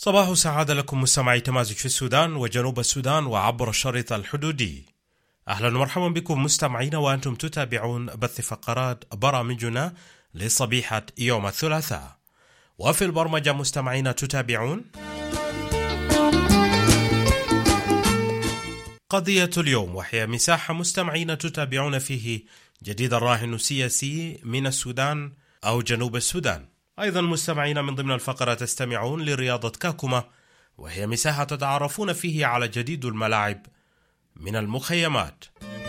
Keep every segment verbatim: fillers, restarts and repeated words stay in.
صباح سعادة لكم مستمعي تمازج في السودان وجنوب السودان وعبر الشريط الحدودي. أهلا ومرحبا بكم مستمعين وأنتم تتابعون بث فقرات برامجنا لصبيحة يوم الثلاثاء. وفي البرمجة مستمعين تتابعون قضية اليوم، وهي مساحة مستمعين تتابعون فيه جديد الراهن السياسي من السودان أو جنوب السودان. أيضا مستمعين من ضمن الفقرة تستمعون لرياضة كاكوما، وهي مساحة تتعرفون فيه على جديد الملاعب من المخيمات.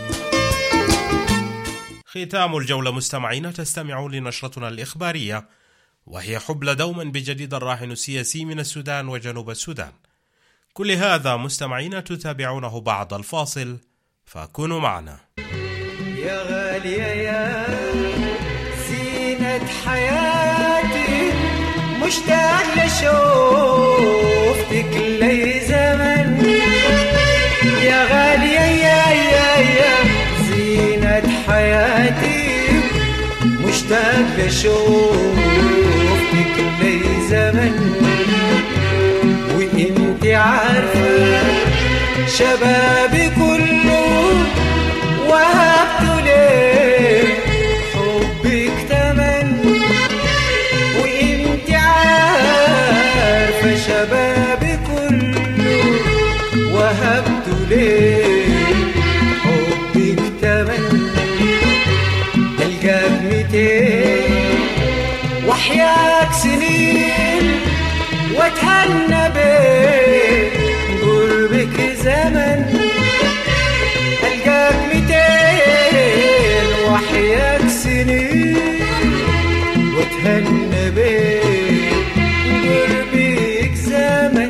ختام الجولة مستمعين تستمعون لنشرتنا الإخبارية، وهي حبل دوما بجديد الراهن السياسي من السودان وجنوب السودان. كل هذا مستمعين تتابعونه بعد الفاصل، فكونوا معنا. يا غالية يا زينة حياتي، مشتاق لشوفتك لي زمن. يا غالية يا يا يا زينة حياتي، مشتاق لشوفتك لي زمن. وانت عارفة شبابي كله وهبت ليه حبك تمن. وانت عارفة شبابي كله وهبت ليه حبك تمن. القاك ميتين وحياك سنين واتهنى بيه قربك زمن. القاك ميتين وحياك سنين واتهنى بيه قربك زمن.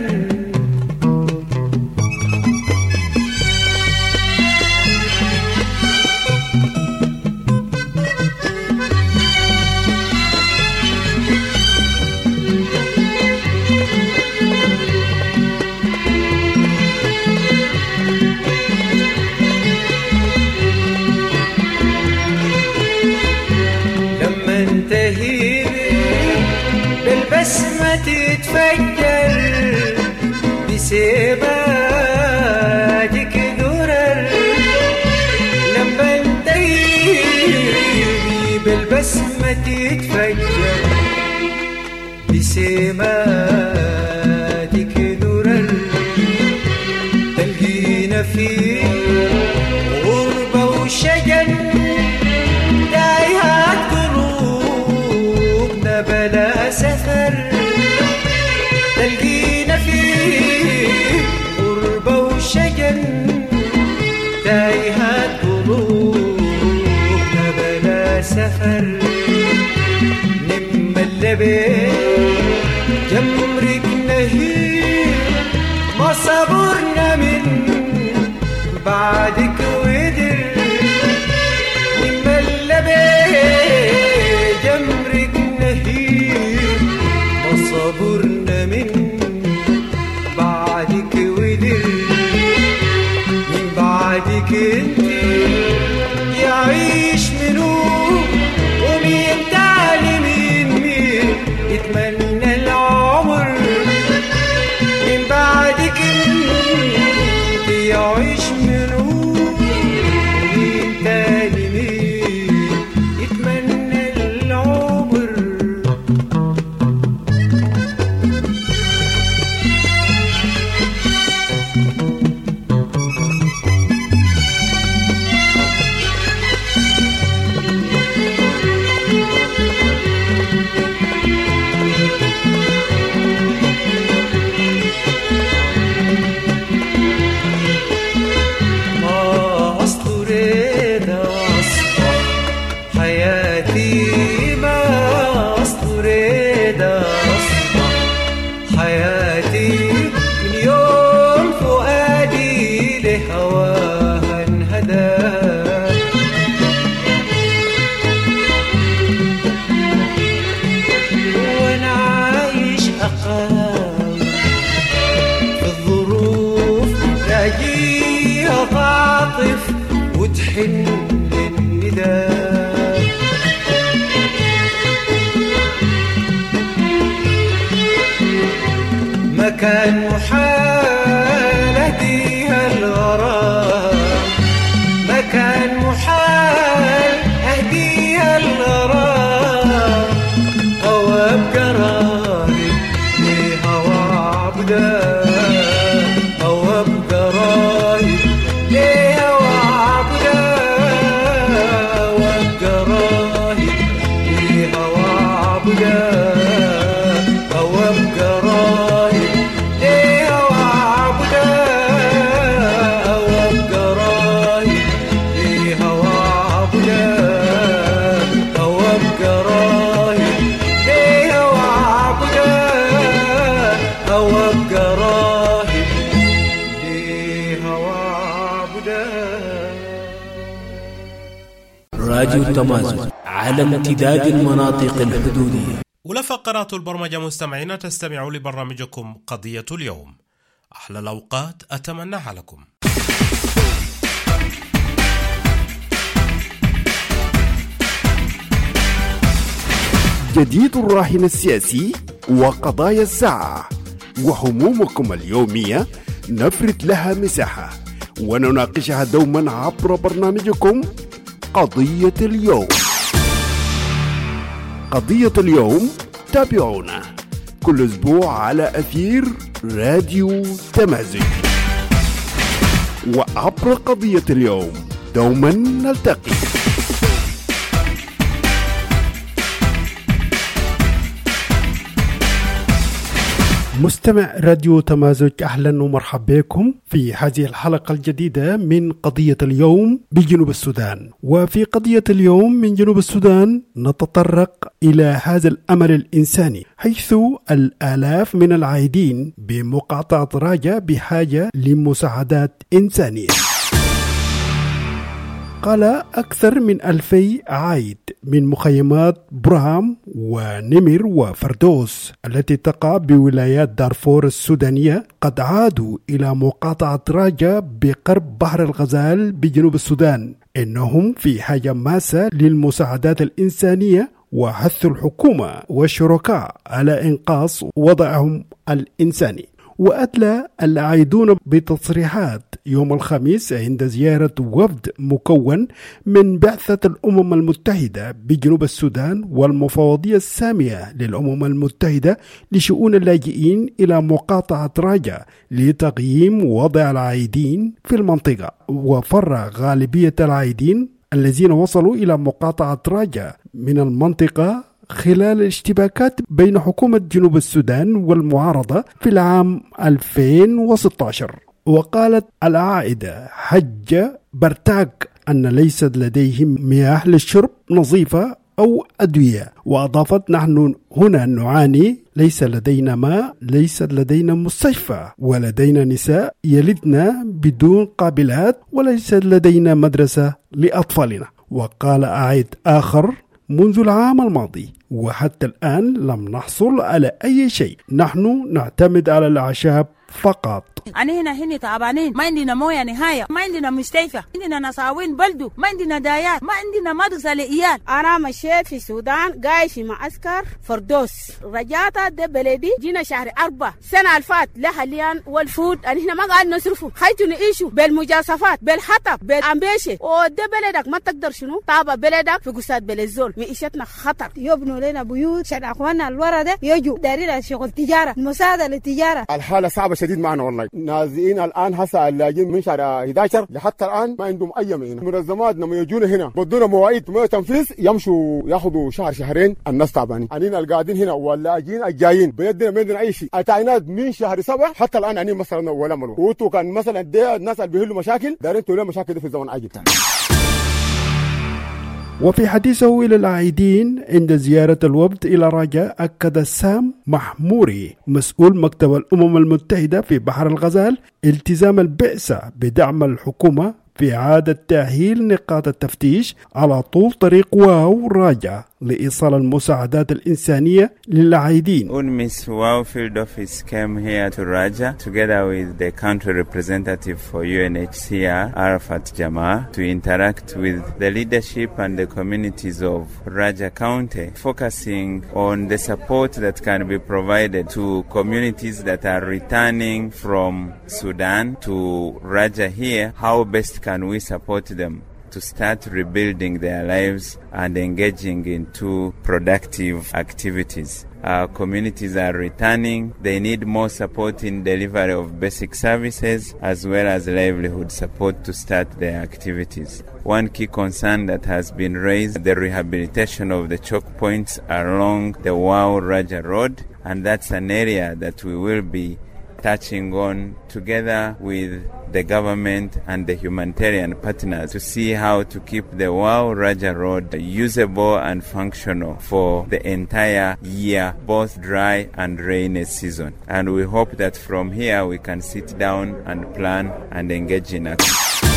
بالبسمة تتفجر بسبادك درر. لما انتهي بالبسمة تتفجر بسبادك درر. تلقينا في غربة وشجن تايهات قلوبنا بلا سفر. تلقينا في غربة وشجن تايهات قلوبنا بلا سفر. نملى بين جمرك نهيب ما صبرنا من بعدك ودر. نملى بين جمرك نهيب ما صبرنا من بعدك ودر. من بعدك انت يعيش منو ومين تاني مين مين يتمنى العمر. من بعدك انت يعيش منو ومين تاني مين يتمنى العمر. وتحن للنداء. ما كان محال اهديها الغرام، ما كان محال اهديها الغرام، هوى بقراري لهوى عبده، هوى بقراري لهوى عبده، هوى بقراري لهوى عبده، هوى بقراري لهوى عبده، هوى بقراري لهوى عبده، هوى بقراري لهوى عبده، هوى بقراري لهوى عبده. راديو تمازن على امتداد المناطق الحدودية. ولفقرات البرمجة مستمعين، تستمعوا لبرنامجكم قضية اليوم. أحلى الأوقات أتمناها لكم. جديد الراهن السياسي وقضايا الساعة وهمومكم اليومية نفرد لها مساحة ونناقشها دوما عبر برنامجكم قضية اليوم. قضية اليوم تابعونا كل أسبوع على أثير راديو تمازن، وعبر قضية اليوم دوما نلتقي. مستمع راديو تمازج، أهلا ومرحبا بكم في هذه الحلقة الجديدة من قضية اليوم بجنوب السودان. وفي قضية اليوم من جنوب السودان نتطرق إلى هذا الأمر الإنساني، حيث الآلاف من العائدين بمقاطعة راجا بحاجة لمساعدات إنسانية. قال أكثر من ألفي عائد من مخيمات برهام ونمر وفردوس التي تقع بولايات دارفور السودانية قد عادوا إلى مقاطعة راجا بقرب بحر الغزال بجنوب السودان. إنهم في حاجة ماسة للمساعدات الإنسانية، وحث الحكومة والشركاء على إنقاذ وضعهم الإنساني. وأدلى العائدون بتصريحات يوم الخميس عند زيارة وفد مكون من بعثة الأمم المتحدة بجنوب السودان والمفوضية السامية للأمم المتحدة لشؤون اللاجئين إلى مقاطعة راجا لتقييم وضع العائدين في المنطقة. وفر غالبية العائدين الذين وصلوا إلى مقاطعة راجا من المنطقة خلال الاشتباكات بين حكومة جنوب السودان والمعارضة في العام ألفين وستة عشر. وقالت العائدة حجة برتاك أن ليست لديهم مياه للشرب نظيفة أو أدوية، وأضافت: نحن هنا نعاني، ليس لدينا ماء، ليس لدينا مستشفى، ولدينا نساء يلدن بدون قابلات، وليس لدينا مدرسة لأطفالنا. وقال عائد آخر: منذ العام الماضي وحتى الآن لم نحصل على أي شيء، نحن نعتمد على الأعشاب فقط. أنا هنا هنا تعبانين، ما عندنا موية نهاية، ما عندنا مستشفى، عندنا نساوين بلدو، ما عندنا دايات، ما عندنا مدرسة لإيال. أنا مشيت في السودان قايش في معسكر فردوس، رجعت ده بلدي جينا شهر أربعة سنة الفات لحاليا، والفود أنا هنا ما قاعد نصرفه، خايتو نعيشوا بالمجازفات بالحطب بالأمبيشة، وده بلدك ما تقدر شنو طابة بلدك في قصاد بلزول، معيشتنا خطر. يبنوا لنا بيوت عشان أخواننا الورا ده يجوا دارين شغل تجارة، مساعدة للتجارة. الحالة صعبة شديد معنا والله، نازئين الآن هسا اللاجئين من شهر أحد عشر لحتى الآن ما عندهم أي مهنة. منظمات لما يجونا هنا بدونا مواعيد ما تنفيذ، يمشوا ياخذوا شهر شهرين، الناس تعبانين. أنينا القاعدين هنا واللاجئين الجايين بيدنا ما عندنا أي شيء. التعيينات من شهر سبعة حتى الآن أني مثلا ولا ملو، وتو كان مثلا ده الناس اللي بيحلوا مشاكل دارين تولوا مشاكل دي في الزمن عجيب. وفي حديثه إلى العائدين عند زيارة الوفد إلى راجا، أكد سام محموري مسؤول مكتب الأمم المتحدة في بحر الغزال التزام البعثة بدعم الحكومة في إعادة تأهيل نقاط التفتيش على طول طريق واو راجع لإيصال المساعدات الإنسانية للعايدين. UNMISS WOW Field Office came here to Raja together with the country representative for U N H C R, Arafat Jama, to interact with the leadership and the communities of Raja County, focusing on the support that can be provided to communities that are returning from Sudan to Raja here. How best can we support them to start rebuilding their lives and engaging into productive activities? Our communities are returning. They need more support in delivery of basic services as well as livelihood support to start their activities. One key concern that has been raised, the rehabilitation of the choke points along the Wow Raja Road, and that's an area that we will be touching on together with the government and the humanitarian partners to see how to keep the Wow Raja Road usable and functional for the entire year, both dry and rainy season. And we hope that from here we can sit down and plan and engage in action.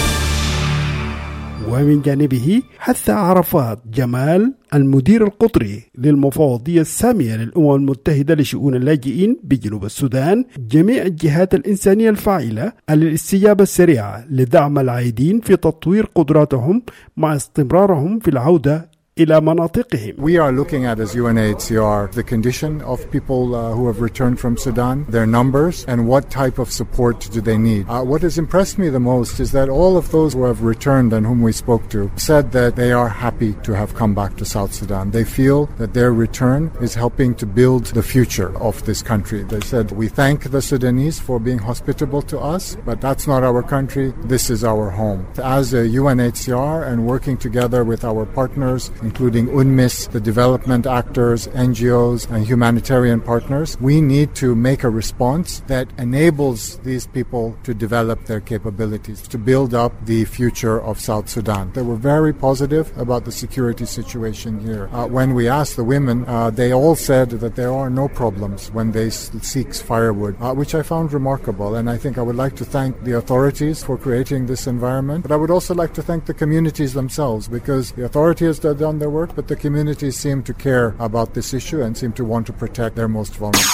ومن جانبه حث عرفات جمال المدير القطري للمفوضية السامية للأمم المتحدة لشؤون اللاجئين بجنوب السودان جميع الجهات الإنسانية الفاعلة على الاستجابة السريعة لدعم العايدين في تطوير قدراتهم مع استمرارهم في العودة إلى مناطقهم. We are looking at as U N H C R the condition of people uh, who have returned from Sudan, their numbers, and what type of support do they need. Uh, what has impressed me the most is that all of those who have returned and whom we spoke to said that they are happy to have come back to South Sudan. They feel that their return is helping to build the future of this country. They said, we thank the Sudanese for being hospitable to us, but that's not our country. This is our home. As a U N H C R and working together with our partners, including UNMISS, the development actors, N G Os, and humanitarian partners, we need to make a response that enables these people to develop their capabilities, to build up the future of South Sudan. They were very positive about the security situation here. Uh, when we asked the women, uh, they all said that there are no problems when they seek firewood, uh, which I found remarkable. And I think I would like to thank the authorities for creating this environment, but I would also like to thank the communities themselves, because the authorities have done their work, but the communities seem to care about this issue and seem to want to protect their most vulnerable.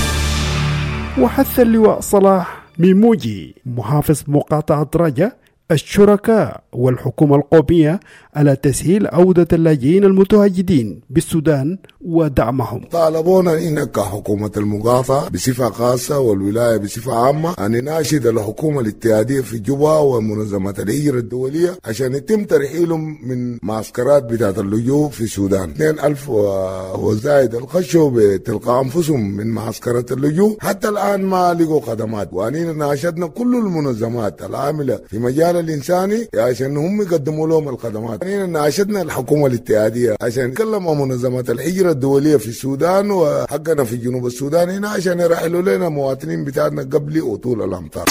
وحث اللواء صلاح ميموجي محافظ مقاطعة راجا الشركاء والحكومة القومية على تسهيل عودة اللاجئين المتواجدين بالسودان ودعمهم. طالبونا إنك حكومة المقاطعة بصفة خاصة والولاية بصفة عامة أن نناشد الحكومة الاتحادية في جوبا ومنظمة الهجرة الدولية عشان يتم ترحيلهم من معسكرات بتاعة اللجوء في السودان. اثنين ألف وزايد الخشوا بتلقاء أنفسهم من معسكرات اللجوء، حتى الآن ما لقوا خدمات، وأننا ناشدنا كل المنظمات العاملة في مجال الإنساني عشان هم يقدموا لهم الخدمات. أننا ناشدنا الحكومة الاتحادية عشان نتكلم مع منظمة الهجرة الدولية في السودان وحقنا في جنوب السودان هنا عشان يرحلوا لنا مواطنين بتاعنا قبل وطول الأمطار.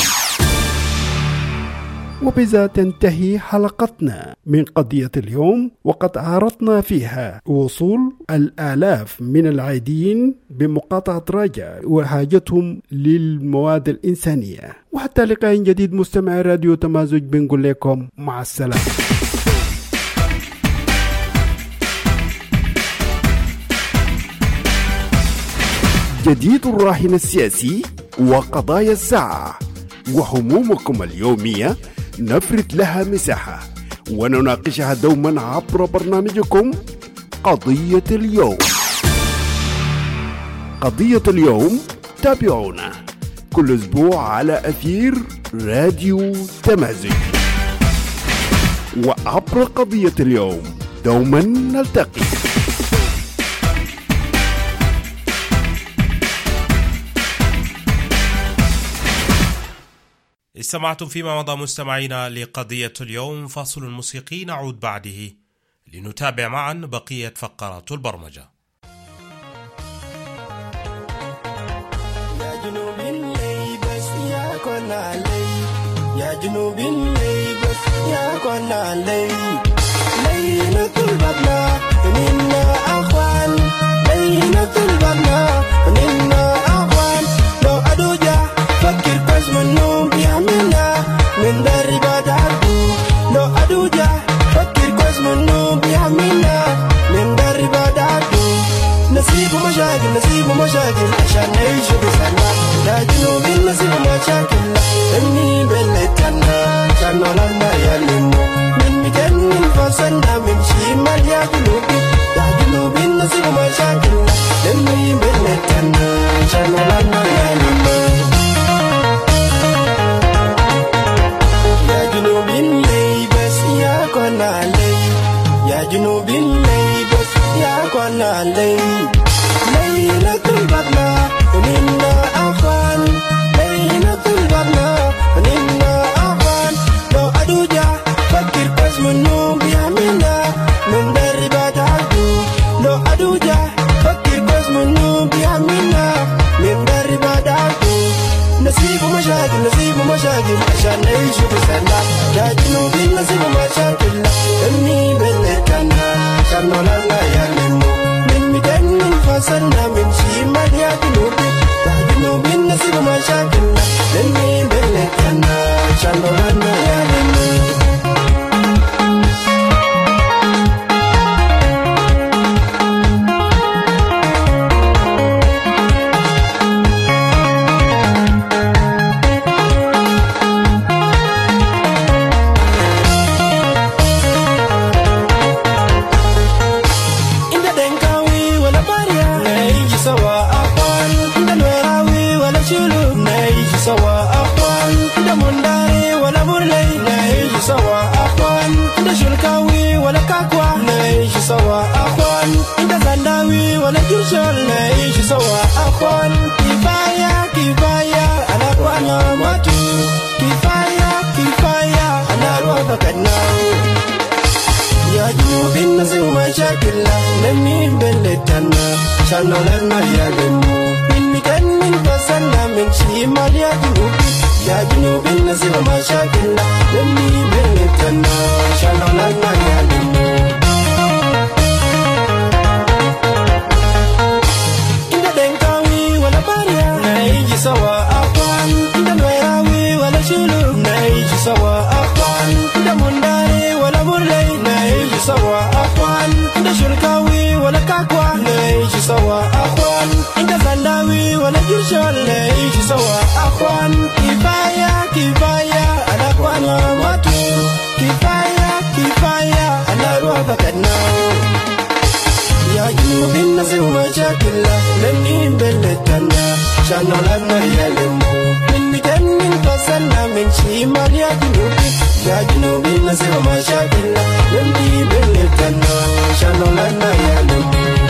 وبذا تنتهي حلقتنا من قضية اليوم، وقد عرضنا فيها وصول الآلاف من العايدين بمقاطعة راجا وحاجتهم للمواد الإنسانية. وحتى لقاء جديد مستمع راديو تمازج، بنقول لكم مع السلامة. جديد الراهن السياسي وقضايا الساعة وهمومكم اليومية نفرد لها مساحة ونناقشها دوما عبر برنامجكم قضية اليوم. قضية اليوم تابعونا كل أسبوع على أثير راديو تمازج، وعبر قضية اليوم دوما نلتقي. استمعتم فيما مضى مستمعينا لقضية اليوم، فاصل موسيقي نعود بعده لنتابع معا بقية فقرات البرمجة. يا جنوب اللي بس يا كون علي، يا جنوب اللي بس يا كون علي، ليلة البنا منا أخوان، ليلة البنا منا أخوان، لو أدوجا فكر كويس منهم يا منا من دربات عدو نسيبوا مشاكل نسيبوا مشاكل عشان نعيشوا بسلام يا جنوبين نسيبوا مشاكل إني بلدنا عشان نولدنا يلموا من مجنن فصلنا من شمال يا جنوبين يا جنوبين نسيبوا مشاكل إني بلدنا عشان نولدنا يلموا يا جنوبين لي بس يا كون علي يا جنوبين لي بس يا كون علي ليلة البطلة وننا أخوان ليلة البطلة وننا أخوان لو أدوجا فكر كويس منو بيعملنا من دربات عدو لو أدوجا فكر كويس منو بيعملنا من دربات عدو نسيبوا مشاكل نسيبوا مشاكل عشان نعيشوا بسلام يا جنوبين نسيبوا مشاكل إني بلدنا عشان نولدنا يلموا من مجنن فصلنا من شمال يا جنوبين يا جنوبين نسيبوا مشاكل إني بلدنا عشان نولدنا يلموا سوا أخوان إنت زنداوي ولا جرشل نعيش سوا أخوان كفاية كفاية أنا أخوانا ماتو كفاية كفاية أنا أروح كناو يا جنوبين نسيو مشاكلنا نمين بلدنا شانو لنا يا جنوب من مكان من فصلنا من شمال يا جنوبين يا جنوبين نسيو مشاكلنا نمين بلدنا شانو لنا يا جنوب سوا أخوان إنت الويراوي ولا شلوك نعيش سوا أخوان إنت منداري ولا مرلي نعيش سوا أخوان إنت شركاوي ولا كاكوا نعيش سوا أخوان إنت زنداوي ولا جرشل نعيش سوا أخوان كفاية كفاية أنا أخوانا ماتو كفاية كفاية أنا أروح بكناو يا جنوبين نسيو مشاكلنا نمين بلدنا شانو لنا يلموا من مجنن فصلنا من شمال يا جنوبين يا جنوبين نسيو مشاكلنا نمين بلدنا شانو لنا يلموا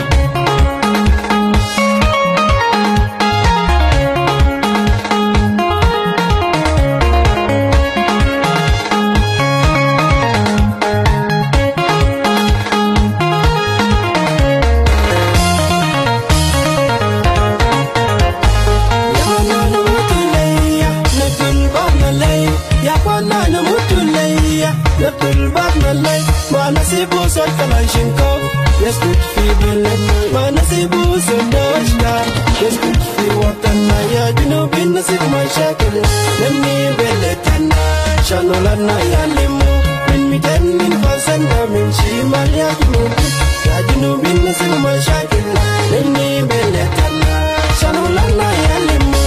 نسيبو سلطة شنكوف يسكت في بلدنا ما نسيبو سندوشنا يسكت في وطننا يا جنوبين نسيب مشاكل نمني بلدنا شانو لنا يلمو من مجنن فصلنا من شمال يا جنوبين يا جنوبين نسيب مشاكل نمني بلدنا شانو لنا يلمو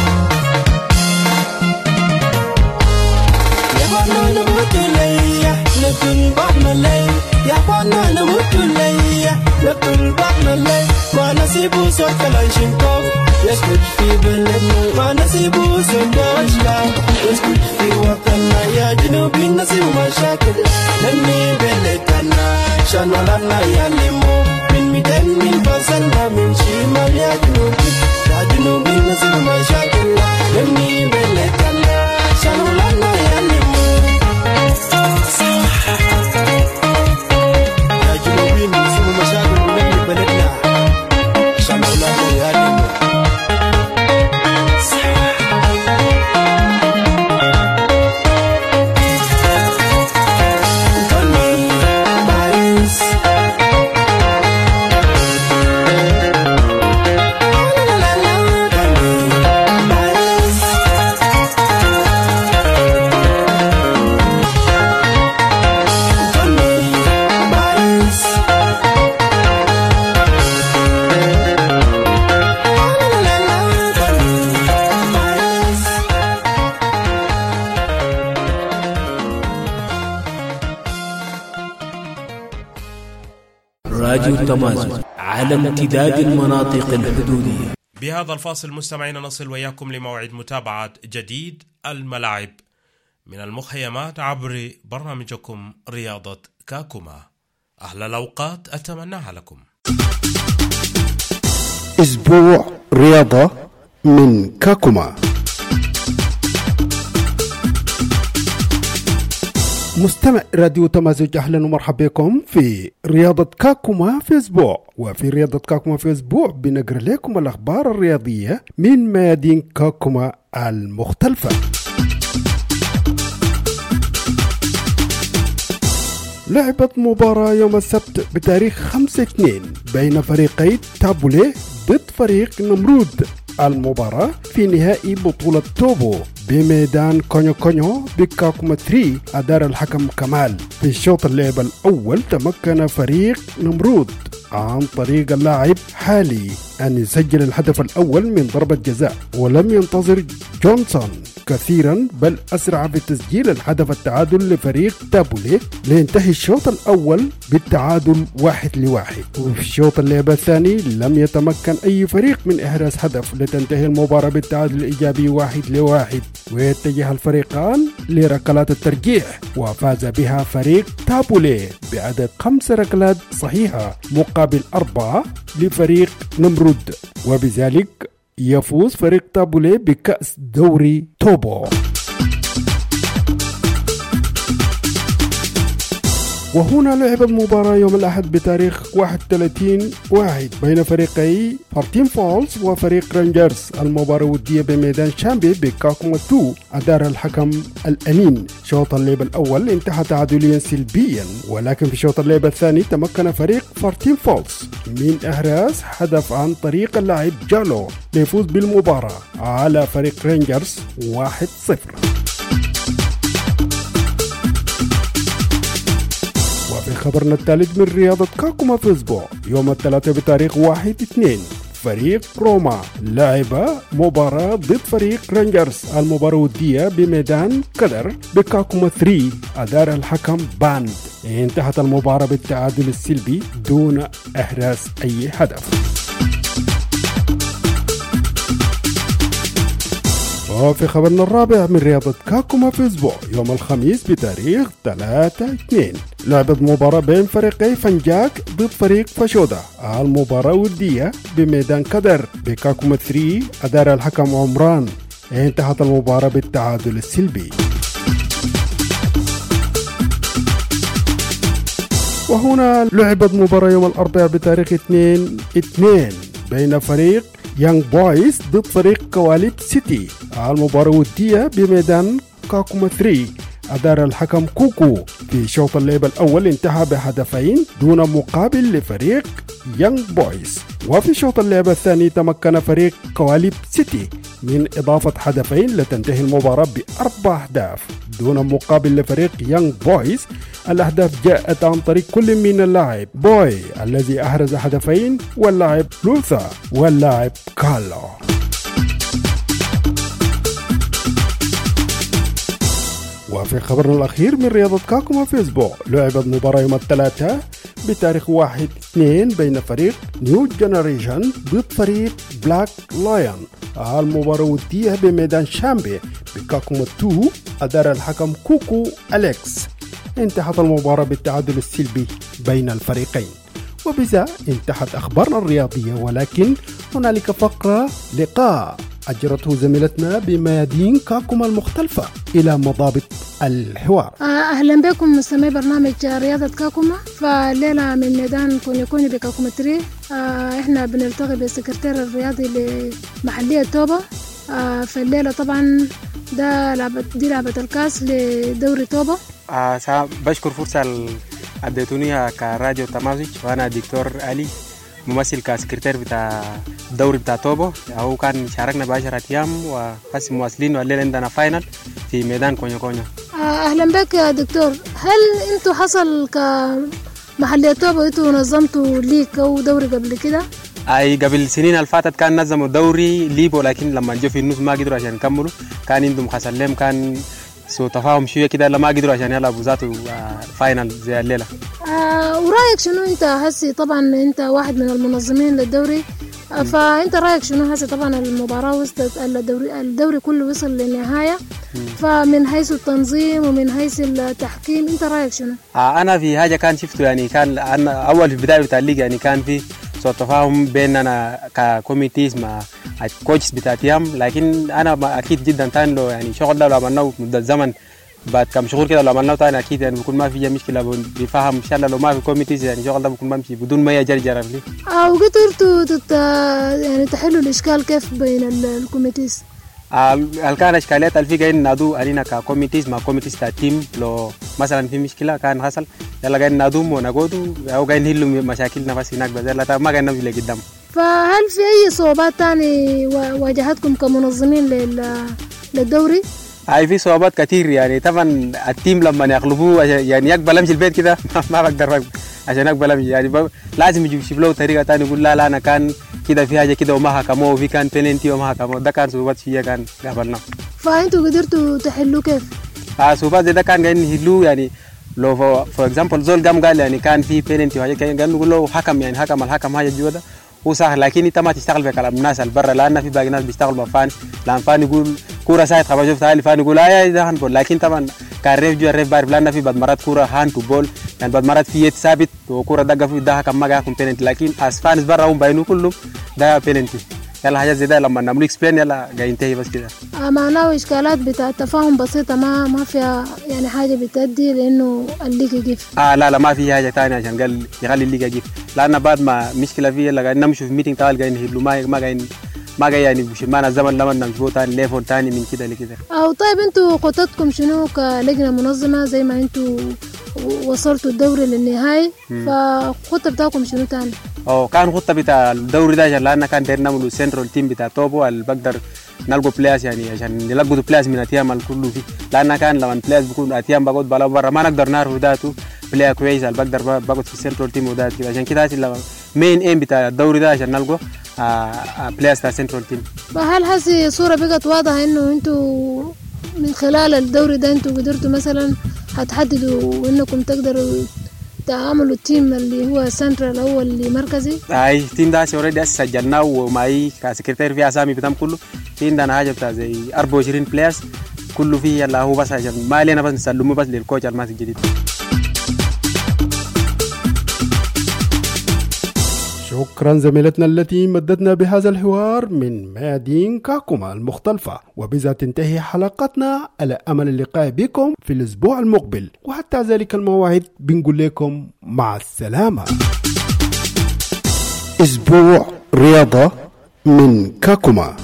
يا بنا نموت ليا نكون بحنا ليا يا بنا نموت ليا نكون بحنا ليا ما نسيبو سلطة لنشنكوف يسكت في بلدنا ما نسيبو سندوشنا يسكت في وطننا يا جنوبين نسيب مشاكل نمني بلدنا شانو لنا يلمو من مجنن فصلنا من شمال يا جنوبين يا جنوبين نسيب مشاكل نمني بلدنا شانو لنا يلمو يا جنوبين نسيب مشاكل نمني بلدنا شانو لنا يلمو راديو تمازن على امتداد المناطق الحدودية. بهذا الفاصل مستمعين نصل وياكم لموعد متابعة جديد الملاعب من المخيمات عبر برنامجكم رياضة كاكوما. أحلى الأوقات أتمناها لكم. أسبوع رياضة من كاكوما. مستمع راديو تمازج، أهلا ومرحبا بكم في رياضة كاكوما في أسبوع. وفي رياضة كاكوما في أسبوع بنقرأ لكم الأخبار الرياضية من ميادين كاكوما المختلفة. لعبت مباراة يوم السبت بتاريخ خمسة اثنين بين فريقي تابولي ضد فريق نمرود. المباراة في نهائي بطولة توبو بميدان كونيو كونيو بكاكوما ثلاثة. أدار الحكم كمال. في الشوط اللعب الأول تمكن فريق نمرود عن طريق اللاعب حالي أن يسجل الهدف الأول من ضربة جزاء، ولم ينتظر جونسون كثيرا بل أسرع في تسجيل الهدف التعادل لفريق تابولي لينتهي الشوط الأول بالتعادل واحد لواحد. وفي الشوط اللعب الثاني لم يتمكن أي فريق من إحراز هدف لتنتهي المباراة بالتعادل الإيجابي واحد لواحد، ويتجه الفريقان لركلات الترجيح وفاز بها فريق تابولي بعدد خمس ركلات صحيحة مقابل أربعة لفريق نمرود، وبذلك يفوز فريق تابولي بكأس دوري توبو. وهنا لعب المباراة يوم الأحد بتاريخ واحد وثلاثين واحد بين فريقي فورتين فولز وفريق رينجرز. المباراة ودية بميدان شامبي بكاكوما اثنين. أدار الحكم الأمين. شوط اللعب الأول انتهى تعادليا سلبيا، ولكن في شوط اللعب الثاني تمكن فريق فورتين فولز من إحراز هدف عن طريق اللاعب جالو ليفوز بالمباراة على فريق رينجرز واحد صفر. في خبرنا الثالث من رياضة كاكوما في أسبوع يوم الثلاثاء بتاريخ واحد اثنين فريق روما لعب مباراة ضد فريق رينجرز. المباراة ودية بميدان قدر بكاكوما ثلاثة. أدار الحكم باند. انتهت المباراة بالتعادل السلبي دون إحراز أي هدف. وفي خبرنا الرابع من رياضة كاكوما في أسبوع يوم الخميس بتاريخ ثلاثة اثنين لعبت مباراة بين فريقي فنجاك ضد فريق فشودة. المباراة ودية بميدان قدر بكاكوما ثلاثة. أدار الحكم عمران. انتهت المباراة بالتعادل السلبي. وهنا لعبت مباراة يوم الأربعاء بتاريخ اثنين اثنين بين فريق يانغ بويز ضد فريق كواليب سيتي. المباراة ودية بميدان كاكوما ثلاثة. أدار الحكم كوكو. في شوط اللعب الأول انتهى بهدفين دون مقابل لفريق يانغ بويز، وفي شوط اللعب الثاني تمكن فريق كواليب سيتي من إضافة هدفين لتنتهي المباراة بأربع أهداف دون مقابل لفريق يانغ بويز. الأهداف جاءت عن طريق كل من اللاعب بوي الذي أحرز هدفين واللاعب لوثا واللاعب كارلو. وفي خبرنا الأخير من رياضة كاكوما في أسبوع لعبت مباراة يوم الثلاثاء بتاريخ واحد اثنين بين فريق نيو جنريشن ضد فريق بلاك لايون. المباراة ودية بميدان شامبي بكاكوما اثنين. أدار الحكم كوكو أليكس. انتهت المباراة بالتعادل السلبي بين الفريقين. وبذا انتهت أخبارنا الرياضية، ولكن هنالك فقرة لقاء أجرته زميلتنا بميادين كاكوما المختلفة إلى مضابط الحوار. أهلا بكم مستمعي برنامج رياضة كاكوما. فالليلة من ميدان كوني كوني بكاكوما ثلاثة إحنا بنلتقي بالسكرتير الرياضي لمحلية توبا. فالليلة طبعا ده لعبة دي لعبة الكاس لدوري توبا. آه بشكر فرصة اديتوني كراديو تمازج، وانا دكتور علي ممثل كسكرتير بتاع الدوري بتاع توبو. هو كان شاركنا بعشرة ايام وبس مواصلين، والليله عندنا فاينل في ميدان كونيو كونيو. اهلا بك يا دكتور. هل انتوا حصل كمحلية توبو انتوا نظمتوا ليك او دوري قبل كده؟ اي قبل سنين الفاتت كان نظموا دوري ليبو، لكن لما جو في النص ما قدروا عشان يكملوا. كان عندهم خسلم، كان سوء تفاهم شويه كده، لما قدروا عشان يلعبوا ذاته فاينل زي الليله. آه ورايك شنو انت هسي؟ طبعا انت واحد من المنظمين للدوري، آه فانت رايك شنو هسي؟ طبعا المباراه وصلت، الدوري الدوري كله وصل للنهايه، فمن حيث التنظيم ومن حيث التحكيم انت رايك شنو؟ آه انا في حاجه كان شفته يعني، كان أنا اول في البدايه بتاع الليج يعني كان في سوء تفاهم بيننا ككوميتيز مع الكوتشز بتاعتهم، لكن انا اكيد جدا تاني لو يعني شغل ده لو عملناه مده زمن بعد كم شهور كده لو عملناه تاني اكيد يعني بيكون ما في مشكله، بيفهم ان شاء الله لو ما في كوميتيز يعني شغل ده بيكون بمشي بدون ما يجرجر لي. اه وقدرتوا تت... يعني تحلوا الاشكال كيف بين الكوميتيز؟ هل كان اشكاليات اللي في قاعدين نادو علينا ككوميتيز مع كوميتيز تاع تيم، لو مثلا في مشكله كان حصل يلا قاعدين نادوم ونقودوا او قاعدين نحلوا مشاكلنا بس هناك، بس لا ما قاعدين نمشي لقدام. فهل في اي صعوبات تاني واجهتكم كمنظمين لل... للدوري؟ هاي في صعوبات كتير يعني، طبعا التيم لما يغلبوه يعني يقبل امشي البيت كده ما بقدر عشان اقبل امشي يعني ب... لازم يجيب له طريقه ثانيه يقول لا لا انا كان كده في حاجه كده وما حكموه وفي كان بينالتي وما حكموه، ده كان صعوبات فيها كان قابلنا. فانتوا قدرتوا تحلوا كيف؟ اه صعوبات ده كان قاعدين يحلوه يعني، لو فور اكزامبل زول قام قال يعني كان في بينالتي وحاجه كان قال نقول له حكم يعني حكم الحكم حاجه جوا ده وسهل، لكن انت ما تشتغل بكلام الناس اللي برا، لان في باقي ناس بيشتغلوا بفان، لان فان يقول كوره سايد خبر شفت هاي فان يقول اي ده هاند بول، لكن طبعا كان ريف جو ريف بعرف لان في بعض مرات كوره هاند بول يعني بعض مرات في يد ثابت وكوره دقه في ده حكم ما قاعد يكون بينالتي، لكن اسفانس برا هم باينوا كلهم ده بينالتي. يلا حاجات زي ده لما نعمل اكسبلين يلا قاعد ينتهي بس كده. آه معناه اشكالات بتاع التفاهم بسيطه، ما ما فيها يعني حاجه بتأدي لانه الليج يقف. اه لا لا ما في حاجه ثانيه عشان قال يخلي الليج يقف، لان بعد ما مشكله فيه يلا قاعد نمشي في ميتنج تعال قاعد نهبلوا ما ما قاعد ما قاعد يعني معنا الزمن لما نمشي ثاني ليفل ثاني من كده لكده. او طيب انتوا خطتكم شنو كلجنه منظمه زي ما انتوا وصلتوا الدوري للنهايه، فخطه بتاعكم شنو ثاني؟ او كان خطه بتاع الدوري ده عشان لان كان داير نعملوا سنترال تيم بتاع توبو اللي بقدر نلقوا بلايرز يعني عشان نلقوا بلايرز من اتيام الكل فيه، لان كان لما البلايرز بيكون اتيام بقعد بلا برا ما نقدر نعرف ذاته بلاير كويس اللي بقدر بقعد في السنترال تيم وذات كده، عشان كده هسه مين ايم بتاع الدوري ده عشان نلقوا بلايرز بتاع السنترال تيم. فهل هسه الصوره بقت واضحه انه انتوا من خلال الدوري ده انتوا قدرتوا مثلا هتحددوا انكم تقدروا تعاملوا التيم اللي هو سنترال او اللي مركزي؟ اي تيم ده اوريدي سجلناه ومعي كسكرتير في اسامي بتاعهم كله، في عندنا حاجه بتاع زي أربعة وعشرين بلايرز كله فيه يلا هو بس عشان ما علينا بس نسلمه بس للكوتش الماسك الجديد. شكرا زميلتنا التي مددنا بهذا الحوار من ميادين كاكوما المختلفة، وبذا تنتهي حلقتنا على أمل اللقاء بكم في الأسبوع المقبل، وحتى ذلك الموعد بنقول لكم مع السلامة. أسبوع رياضة من كاكوما.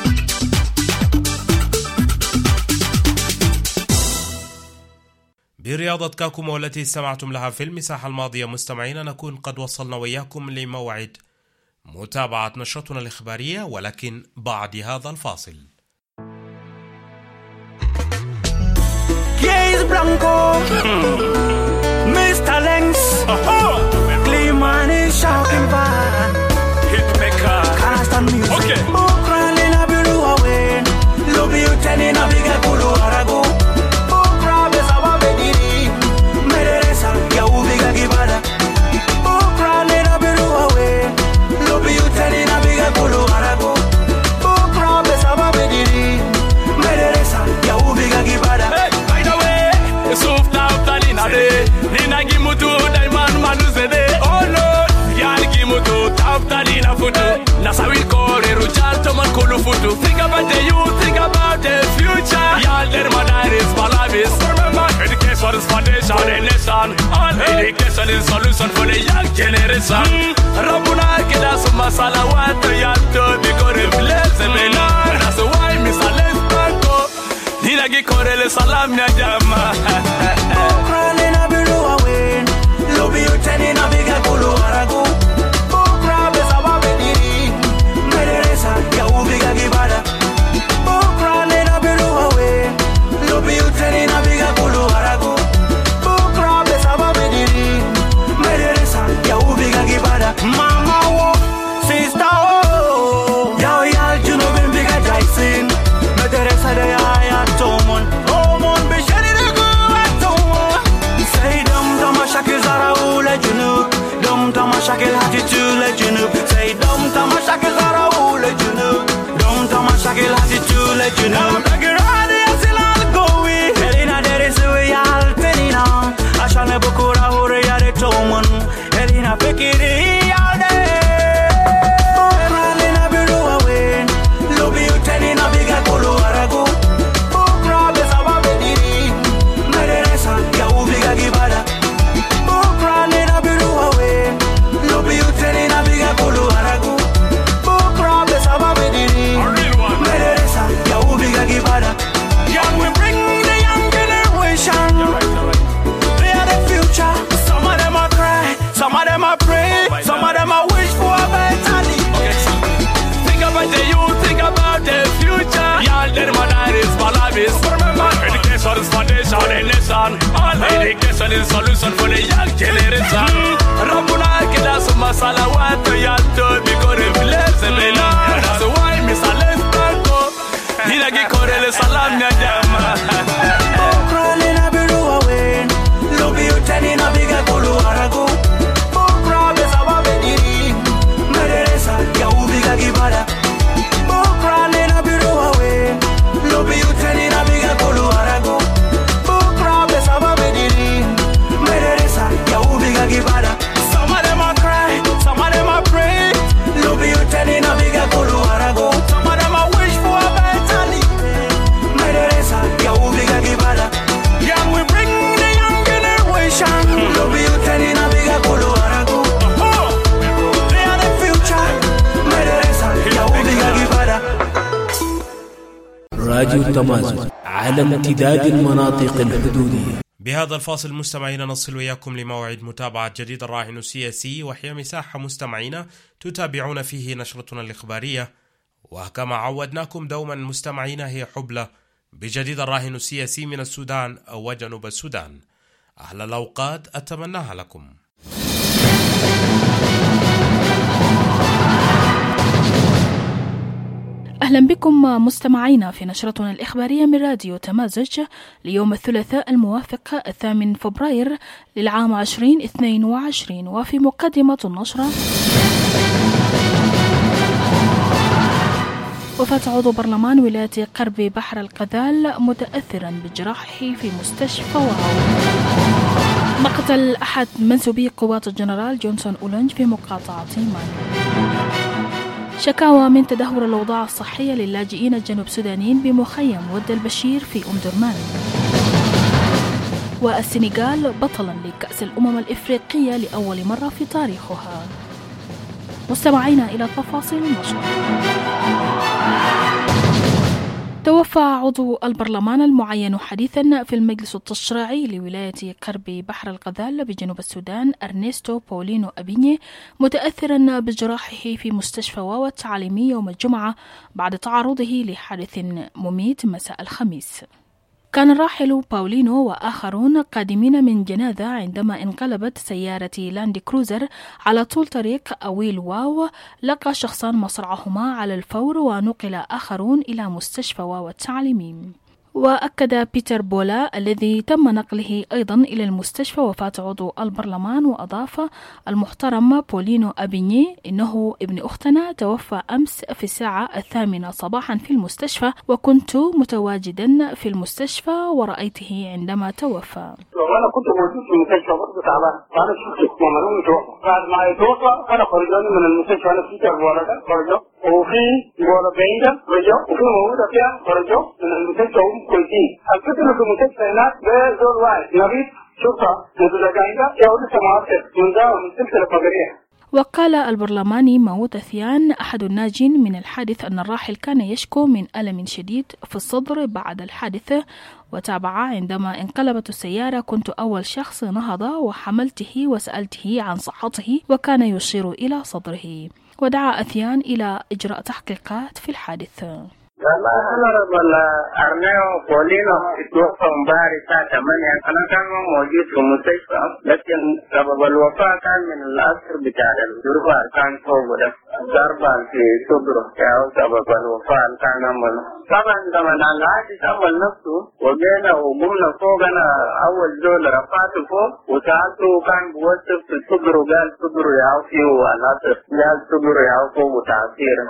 برياضة كاكوما والتي استمعتم لها في المساحة الماضية مستمعين، نكون قد وصلنا وإياكم لموعد متابعة نشرتنا الإخبارية، ولكن بعد هذا الفاصل. Gaze Blanco, Mister Lengs, Clean is shouting back. Hitmaker, constant music. Okay. Oh, crawling a bilu away. Love you turning a big apple arago. Oh, crab is our baby. Meresa, ya ubiga gibada. Oh, crawling a bilu away. Love you turning a big apple arago. Oh, crab is our baby. Meresa, ya ubiga gibada. Sufta utalina de nina gimutu diamond manuzede oh no yal gimutu utalina futu nasawi kore rujal to man kulu futu think about the youth, think about the future yal der madaris balabis remember education is foundation of the nation all education is solution for the young generation Rabbuna kida suma salawat yal to be kore bless mena that's why misales banko nina gi kore le salam ya jama crawling a bilu away love you turning a big akulu arago oh crab is a babedi meresa ya ubiga gibada oh crawling a bilu away love you turning a big akulu arago oh crab is a babedi meresa ya ubiga gibada mama wo sister oh ya ya you know been big a jason meresa de ya ya tomon oh mon be shari de go راديو تمازج على امتداد المناطق الحدودية. بهذا الفاصل مستمعينا نصل وياكم لموعد متابعة جديد الراهن السياسي، وهي مساحة مستمعينا تتابعون فيه نشرتنا الإخبارية، وكما عودناكم دوما مستمعينا هي حبلة بجديد الراهن السياسي من السودان وجنوب السودان. أهلا الأوقات أتمناها لكم. أهلا بكم مستمعينا في نشرتنا الإخبارية من راديو تمازج ليوم الثلاثاء الموافق الثامن فبراير للعام عشرين اثنين وعشرين. وفي مقدمة النشرة: وفاة عضو برلمان ولاية قرب بحر الغزال متأثرا بجراحه في مستشفى واو. مقتل أحد منسوبي قوات الجنرال جونسون أولونج في مقاطعة مان. شكاوى من تدهور الأوضاع الصحية للاجئين الجنوب سودانيين بمخيم ود البشير في أم درمان. والسنغال بطلا لكأس الأمم الإفريقية لأول مرة في تاريخها. مستمعينا إلى تفاصيل النشر. توفى عضو البرلمان المعين حديثا في المجلس التشريعي لولاية قرب بحر الغزال بجنوب السودان أرنستو باولينو أبيني متأثرا بجراحه في مستشفى واو التعليمي يوم الجمعة بعد تعرضه لحادث مميت مساء الخميس. كان الراحل باولينو وآخرون قادمين من جنازة عندما انقلبت سيارة لاند كروزر على طول طريق أويل واو. لقى شخصان مصرعهما على الفور ونقل آخرون إلى مستشفى واو التعليمي. وأكد بيتر بولا الذي تم نقله أيضا إلى المستشفى وفاة عضو البرلمان، وأضاف المحترم بولينو أبيني إنه ابن أختنا توفى أمس في الساعة الثامنة صباحا في المستشفى، وكنت متواجدا في المستشفى ورأيته عندما توفى. وأنا كنت موجود في المستشفى برضه تعبان، فأنا شفت ممرون توفى. بعد ما يتوفى أنا خرجوني من المستشفى، أنا في بولا ده خرجوا، وفي بولا بعيدة رجعوا، وفي موجودة فيها خرجوا من المستشفى وهم كويسين. الفكرة في المستشفى هناك ده زول واحد نبيت شرطة متدقائقة يقول سماعات من ده من سلسلة فقرية. وقال البرلماني ماووت ثيان أحد الناجين من الحادث أن الراحل كان يشكو من ألم شديد في الصدر بعد الحادث، وتابع: عندما انقلبت السيارة كنت أول شخص نهض وحملته وسألته عن صحته وكان يشير إلى صدره. ودعا أثيان إلى إجراء تحقيقات في الحادث. والله honorable Arneo Paulino اتوفى امبارح الساعة ثمانية. أنا كان موجود في المستشفى، لكن سبب الوفاة كان من الأثر بتاع الضربة كان فوق ده، ضربة في صدره يعني سبب الوفاة كان عمله. طبعا لما الحادث عمل نفسه وجينا وقمنا فوق، أنا أول زول رفعته فوق وسألته كان بوصف في صدره، قال صدره يعو فيه الأثر، قال صدره يعو فوق وتعصيره.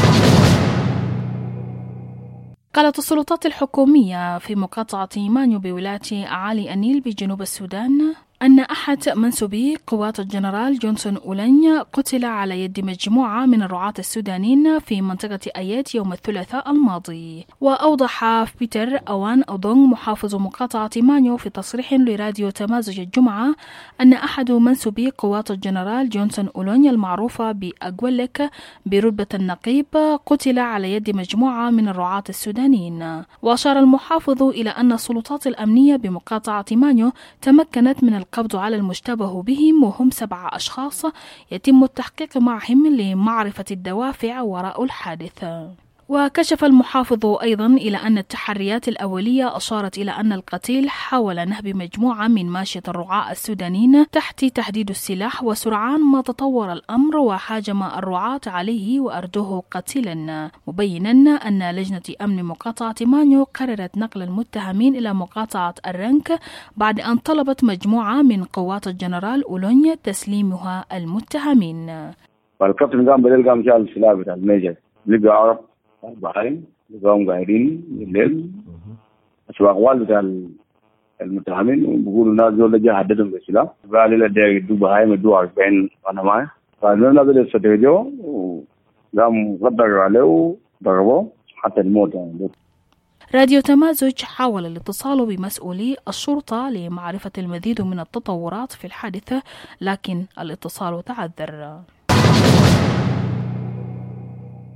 قالت السلطات الحكومية في مقاطعة مانيو بولاية أعالي النيل بجنوب السودان أن أحد منسوبي قوات الجنرال جونسون أولونج قتل على يد مجموعة من الرعاة السودانيين في منطقة أيات يوم الثلاثاء الماضي. وأوضح بيتر أوان أودونغ محافظ مقاطعة مانيو في تصريح لراديو تمازج الجمعة أن أحد منسوبي قوات الجنرال جونسون أولونج المعروفة بأغولك برتبة النقيب قتل على يد مجموعة من الرعاة السودانيين. وأشار المحافظ إلى أن السلطات الأمنية بمقاطعة مانيو تمكنت من القبض على المشتبه بهم، وهم سبعة أشخاص يتم التحقيق معهم لمعرفة الدوافع وراء الحادث. وكشف المحافظ أيضا إلى أن التحريات الأولية أشارت إلى أن القتيل حاول نهب مجموعة من ماشية الرعاة السودانيين تحت تهديد السلاح، وسرعان ما تطور الأمر وهاجم الرعاة عليه وأردوه قتيلا، مبينا أن لجنة أمن مقاطعة مانيو قررت نقل المتهمين إلى مقاطعة الرنك بعد أن طلبت مجموعة من قوات الجنرال أولونج تسليمها المتهمين. والكابتن قام بدل قام شال السلاح بتاع الميجر لقى عرب بعدين لقاهم قاعدين بالليل أسمع أقوال بتاع المتهمين وبيقولوا الناس دول جا حددهم بالسلاح، قال لي ده يدوا بهاي مدوا أربعين أنا معي، فالناس بدل استدعوا وقام غدروا عليه وضربوه حتى الموت يعني. راديو تمازج حاول الاتصال بمسؤولي الشرطة لمعرفة المزيد من التطورات في الحادثة، لكن الاتصال تعذر.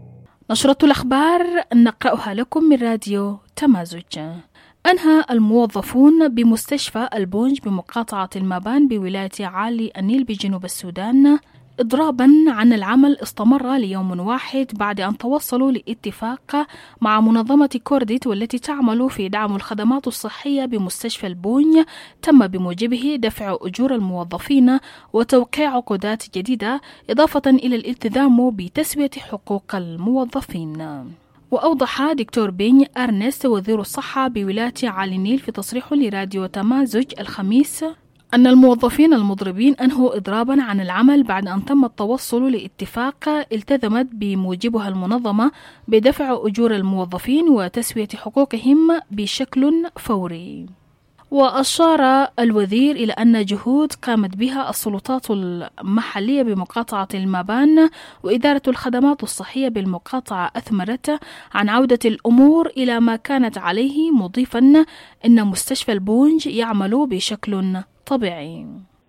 نشرة الأخبار نقرأها لكم من راديو تمازج. أنهى الموظفون بمستشفى البونج بمقاطعة المابان بولاية عالي النيل بجنوب السودان إضرابا عن العمل استمر ليوم واحد بعد أن توصلوا لاتفاق مع منظمة كورديت والتي تعمل في دعم الخدمات الصحية بمستشفى البونج. تم بموجبه دفع أجور الموظفين وتوقيع عقودات جديدة إضافة إلى الالتزام بتسوية حقوق الموظفين. وأوضح دكتور بين أرنست وزير الصحة بولاية عالي النيل في تصريح لراديو تمازج الخميس أن الموظفين المضربين أنهوا إضرابا عن العمل بعد أن تم التوصل لاتفاق التزمت بموجبها المنظمة بدفع أجور الموظفين وتسوية حقوقهم بشكل فوري. وأشار الوزير إلى أن جهود قامت بها السلطات المحلية بمقاطعة المابان وإدارة الخدمات الصحية بالمقاطعة أثمرت عن عودة الأمور إلى ما كانت عليه، مضيفا أن مستشفى البونج يعمل بشكل طبيعي.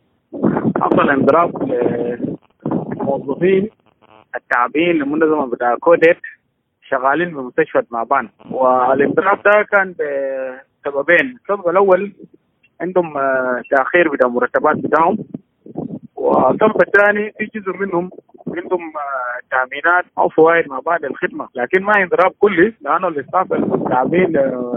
حصل انضراب للموظفين التابعين لمنظمة بتاع كوديت شغالين بمستشفى مابان، والانضراب ده كان بسببين. السبب الأول عندهم تأخير بتاع مرتبات بتاعهم، والسبب الثاني في جزء منهم عندهم تأمينات أو فوائد ما بعد الخدمة، لكن ما انضراب كلي لأنه الاستاف التابعين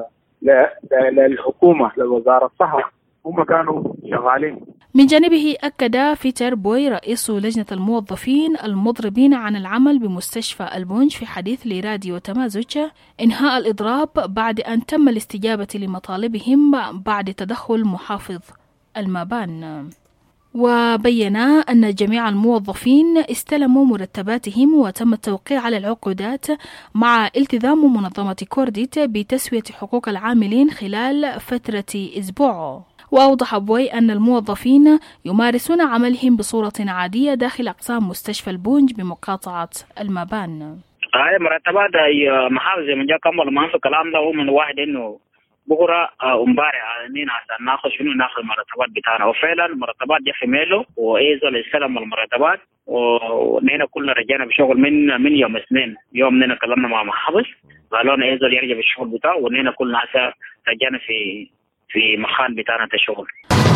للحكومة لوزارة الصحة هم كانوا شغالين. من جانبه أكد فيتر بوي رئيس لجنة الموظفين المضربين عن العمل بمستشفى البونج في حديث لراديو تمازج إنهاء الإضراب بعد أن تم الاستجابة لمطالبهم بعد تدخل محافظ المابان. وبين أن جميع الموظفين استلموا مرتباتهم وتم التوقيع على العقودات مع التزام منظمة كورديت بتسوية حقوق العاملين خلال فترة أسبوع. وأوضح بوي أن الموظفين يمارسون عملهم بصورة عادية داخل أقسام مستشفى البونج بمقاطعة المابان. هاي مرتبات محافظة من جا كمل ما في كلام ده من واحد إنه بكرة امبارح نين عشان ناخذ شنو ناخذ المرتبات بتاعنا، وفعلا المرتبات جا في ميلو وإيزول استلم المرتبات، ونحن كلنا رجعنا بشغل من من يوم الاثنين. يوم نحن كلمنا مع محافظ قالوا لنا إيزول يرجع بالشغل بتاعه، ونحن كلنا هسه رجعنا في في مخان بتاعنا الشغل.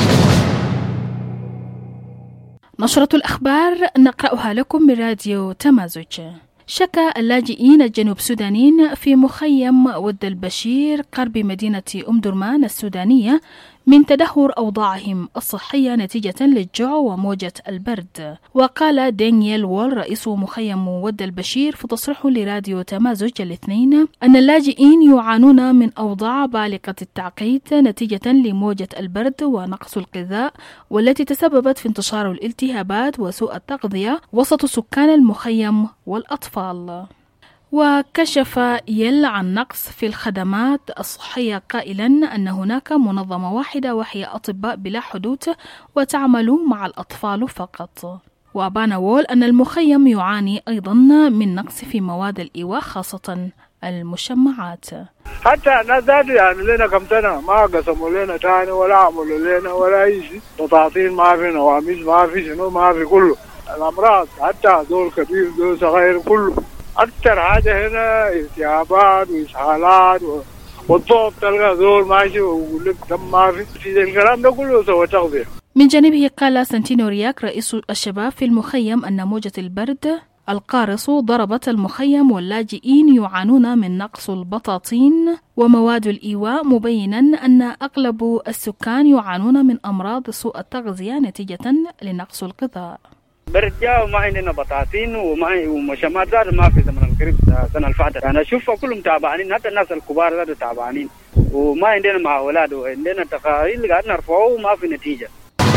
نشرة الأخبار نقرأها لكم من راديو تمازج. شكى اللاجئين الجنوب سودانيين في مخيم ود البشير قرب مدينة أم درمان السودانية من تدهور أوضاعهم الصحية نتيجة للجوع وموجة البرد. وقال دانييل وول رئيس مخيم ود البشير في تصريح لراديو تمازج الاثنين أن اللاجئين يعانون من أوضاع بالغة التعقيد نتيجة لموجة البرد ونقص الغذاء، والتي تسببت في انتشار الالتهابات وسوء التغذية وسط سكان المخيم والأطفال. وكشف يل عن نقص في الخدمات الصحية قائلا أن هناك منظمة واحدة وهي أطباء بلا حدود وتعمل مع الأطفال فقط. وأبان وول أن المخيم يعاني أيضا من نقص في مواد الإيواء خاصة المشمعات. حتى نزاد يعني لنا كم سنة ما قسموا لنا تاني ولا عملوا لنا ولا أي شيء، بطاطين ما في، نواميس ما في، شنو ما في، كله الأمراض حتى دول كبير دول صغير كله. أكثر حاجة هنا التهابات وإسهالات والضغط، تلقى زول ماشي ويقول لك دم ما في، الكلام ده كله سوى تغذية. من جانبه قال سانتينو رياك رئيس الشباب في المخيم أن موجة البرد القارص ضربت المخيم واللاجئين يعانون من نقص البطاطين ومواد الإيواء، مبينا أن أغلب السكان يعانون من أمراض سوء التغذية نتيجة لنقص الغذاء. برجع وما عندنا بطاطين وما ومشمات زاد ما في زمن القريب السنة اللي فاتت. أنا أشوف كلهم تعبانين، حتى الناس الكبار زادوا تعبانين، وما عندنا مع أولاد، وعندنا تقارير اللي قاعد نرفعه وما في نتيجة.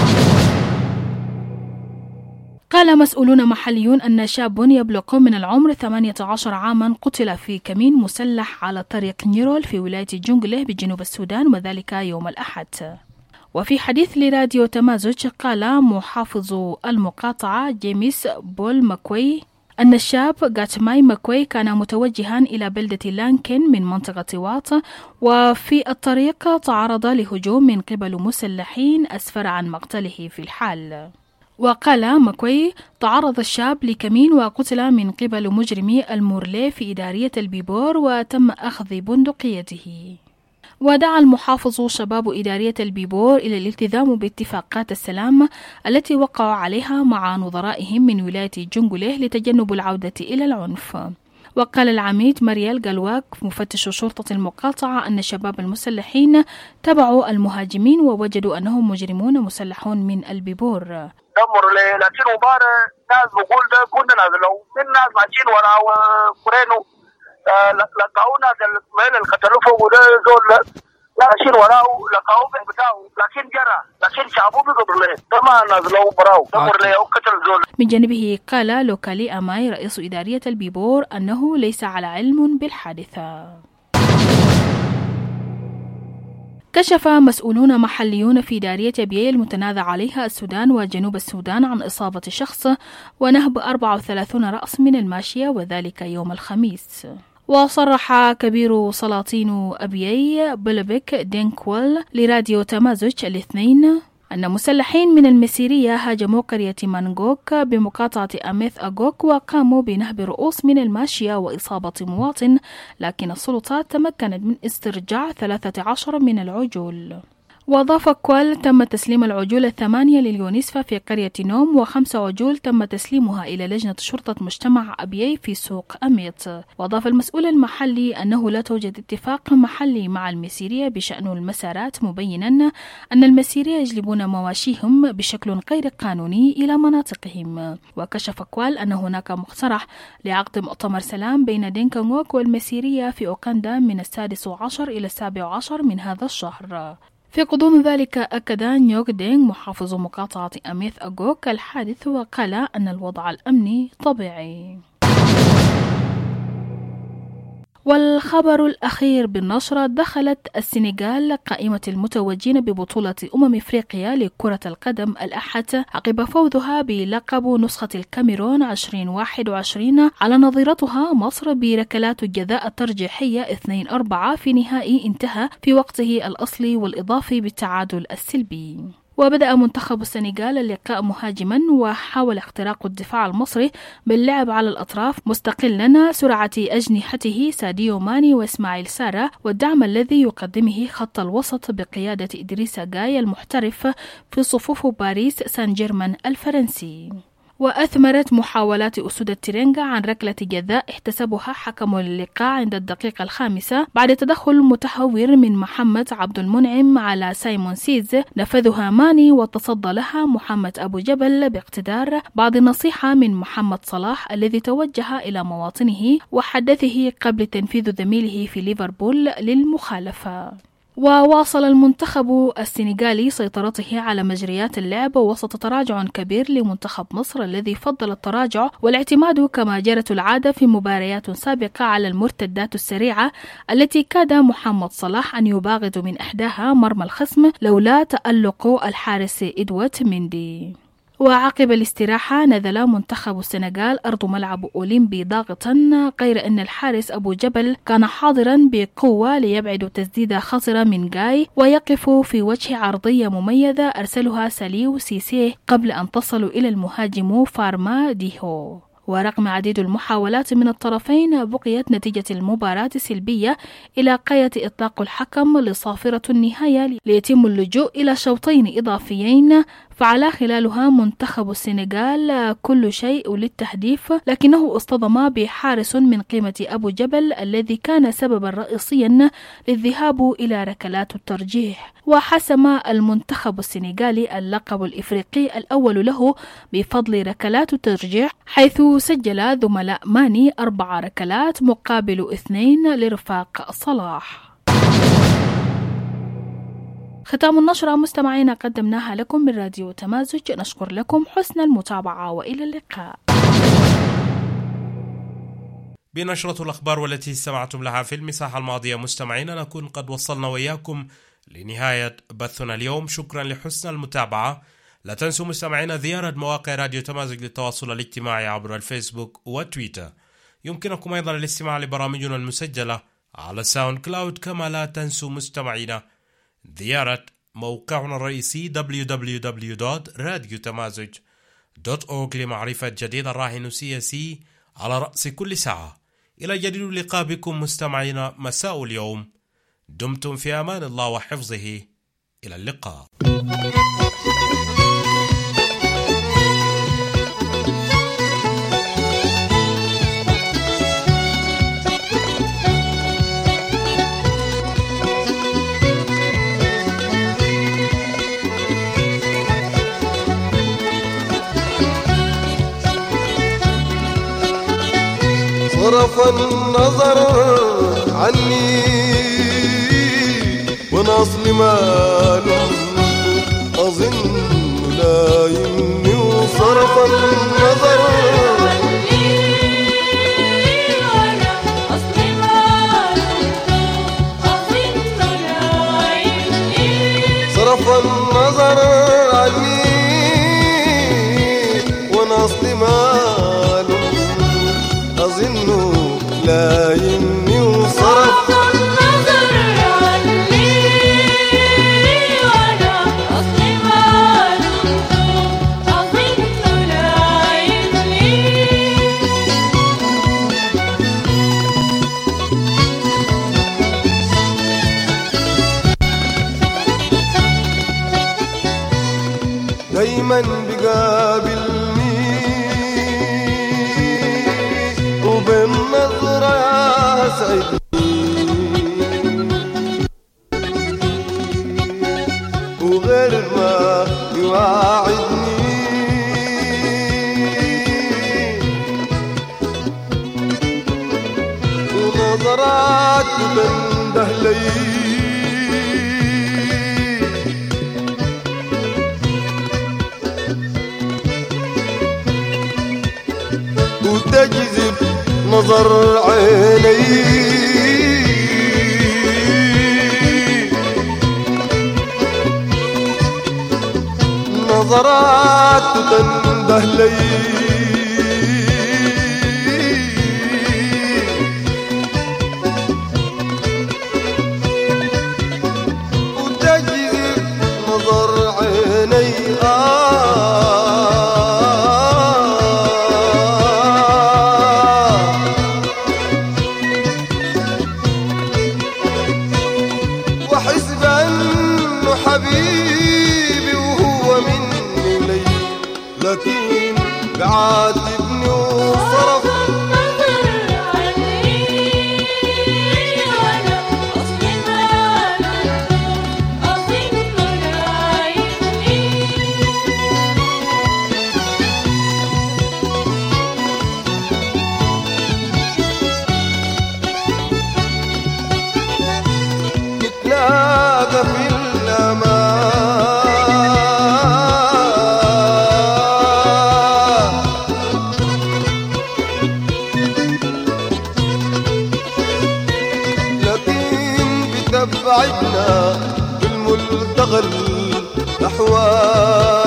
قال مسؤولون محليون أن شاب يبلغ من العمر ثمانية عشر عاما قتل في كمين مسلح على طريق نيرول في ولاية جونغله بجنوب السودان، وذلك يوم الأحد. وفي حديث لراديو تمازج قال محافظ المقاطعة جيمس بول ماكوي أن الشاب غاتماي ماكوي كان متوجها إلى بلدة لانكن من منطقة واط، وفي الطريق تعرض لهجوم من قبل مسلحين أسفر عن مقتله في الحال. وقال مكوي تعرض الشاب لكمين وقتل من قبل مجرمي المورلي في إدارية البيبور وتم أخذ بندقيته. ودعا المحافظ شباب إدارية البيبور إلى الالتزام باتفاقات السلام التي وقعوا عليها مع نظرائهم من ولاية جنجله لتجنب العودة إلى العنف. وقال العميد مريال قلواك مفتش شرطة المقاطعة أن الشباب المسلحين تبعوا المهاجمين ووجدوا أنهم مجرمون مسلحون من البيبور. دمر لي لكن مبارا ناس بقول ده كنا نازلوا من ناس ماشيين ورا وكرينو لقاونا الميل القتلوا فوق ده زول ماشيين وراه لقاو بتاعه لكن جرى لكن شعبوا بقبر لي طبعا نازلوا براو دمر لي وقتل زول. من جانبه قال لوكالي أماي رئيس إدارية البيبور أنه ليس على علم بالحادثة. كشف مسؤولون محليون في دارية بيي المتنازع عليها السودان وجنوب السودان عن إصابة شخص ونهب أربعة وثلاثين رأس من الماشية وذلك يوم الخميس. وصرح كبير سلاطين أبيي بلبك دينكوال لراديو تمازج الاثنين أن مسلحين من المسيرية هاجموا قرية مانغوك بمقاطعة أميث أغوك وقاموا بنهب رؤوس من الماشية وإصابة مواطن، لكن السلطات تمكنت من استرجاع ثلاثة عشر من العجول. وأضاف كوال تم تسليم العجول الثمانية لليونسفا في قرية نوم وخمس عجول تم تسليمها إلى لجنة شرطة مجتمع أبيي في سوق أميت. وأضاف المسؤول المحلي أنه لا توجد اتفاق محلي مع المسيرية بشأن المسارات، مبينا أن المسيرية يجلبون مواشيهم بشكل غير قانوني إلى مناطقهم. وكشف كوال أن هناك مقترح لعقد مؤتمر سلام بين دينكانغوك والمسيرية في أوكندا من السادس عشر إلى السابع عشر من هذا الشهر. في غضون ذلك أكد نيوغ دينغ محافظ مقاطعة أميث أغوك الحادث وقال أن الوضع الأمني طبيعي. والخبر الأخير بالنشرة: دخلت السنغال قائمة المتوجين ببطولة أمم إفريقيا لكرة القدم الأحد عقب فوزها بلقب نسخة الكاميرون ألفين وواحد وعشرين على نظيرتها مصر بركلات الجزاء الترجيحية اثنين أربعة في نهائي انتهى في وقته الأصلي والإضافي بالتعادل السلبي. وبدأ منتخب السنغال اللقاء مهاجما وحاول اختراق الدفاع المصري باللعب على الأطراف مستقلا سرعة أجنحته ساديو ماني وإسماعيل سارة والدعم الذي يقدمه خط الوسط بقيادة إدريس جاي المحترف في صفوف باريس سان جيرمان الفرنسي. وأثمرت محاولات أسود الترينجا عن ركلة جزاء احتسبها حكم اللقاء عند الدقيقة الخامسة بعد تدخل متهور من محمد عبد المنعم على سايمون سيز، نفذها ماني وتصدى لها محمد أبو جبل باقتدار بعد نصيحة من محمد صلاح الذي توجه إلى مواطنه وحدثه قبل تنفيذ زميله في ليفربول للمخالفة. وواصل المنتخب السنغالي سيطرته على مجريات اللعب وسط تراجع كبير لمنتخب مصر الذي فضل التراجع والاعتماد كما جرت العادة في مباريات سابقة على المرتدات السريعة التي كاد محمد صلاح أن يباغت من إحداها مرمى الخصم لولا تألق الحارس إدوات مندي. وعقب الاستراحة نزل منتخب السنغال أرض ملعب أولمبي ضاغطا، غير أن الحارس أبو جبل كان حاضرا بقوة ليبعد تسديدة خطرة من جاي ويقف في وجه عرضية مميزة أرسلها ساليو سيسيه قبل أن تصل إلى المهاجم فارما ديهو. ورغم عديد المحاولات من الطرفين بقيت نتيجة المباراة سلبية إلى غاية إطلاق الحكم لصافرة النهاية ليتم اللجوء إلى شوطين إضافيين فعل خلالها منتخب السنغال كل شيء للتهديف، لكنه اصطدم بحارس من قيمة أبو جبل الذي كان سببا رئيسيا للذهاب إلى ركلات الترجيح. وحسم المنتخب السنغالي اللقب الإفريقي الأول له بفضل ركلات الترجيح، حيث سجل زملاء ماني أربع ركلات مقابل اثنين لرفاق صلاح. ختام النشرة مستمعينا قدمناها لكم من راديو تمازج، نشكر لكم حسن المتابعة وإلى اللقاء. بنشرة الأخبار والتي استمعتم لها في المساحة الماضية مستمعينا نكون قد وصلنا وإياكم لنهاية بثنا اليوم. شكرا لحسن المتابعة. لا تنسوا مستمعينا زيارة مواقع راديو تمازج للتواصل الاجتماعي عبر الفيسبوك وتويتر. يمكنكم أيضا الاستماع لبرامجنا المسجلة على ساوند كلاود. كما لا تنسوا مستمعينا زيارة موقعنا الرئيسي دبليو دبليو دبليو دوت راديو تمازج دوت أورج لمعرفة جديد الراهن سياسي على رأس كل ساعة. إلى جديد اللقاء بكم مستمعينا مساء اليوم. دمتم في أمان الله وحفظه. إلى اللقاء. صرف النظر عني ونصل مال أظن لا يمني. وصرف النظر عني ونصل مال أظن لا يمني. صرف النظر عني ونصل مال أظن لا يمني. وصرف النظر عني وأنا أصلي مال أظن لا يمني. دايما بقابلني وبالنظرة سعدني وغير ما يواعدني ونظرات تنده لي وتجذب نظر عيني نظرات تنده لي وتجذب نظر عيني. آه حبيبي وهو مني لي لكن بعاتبني. وصرف النظر عني وأنا أصلي مال أظن لا يمني. نتلاقى في بعدنا بالملتقى الأحوال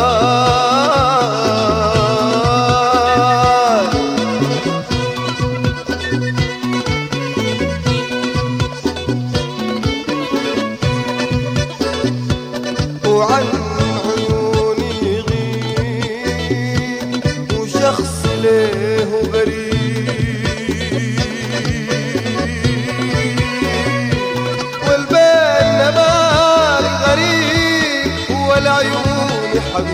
وعن عيوني غيب وشخص له غريب والبال نبال غريب والعيون حبيب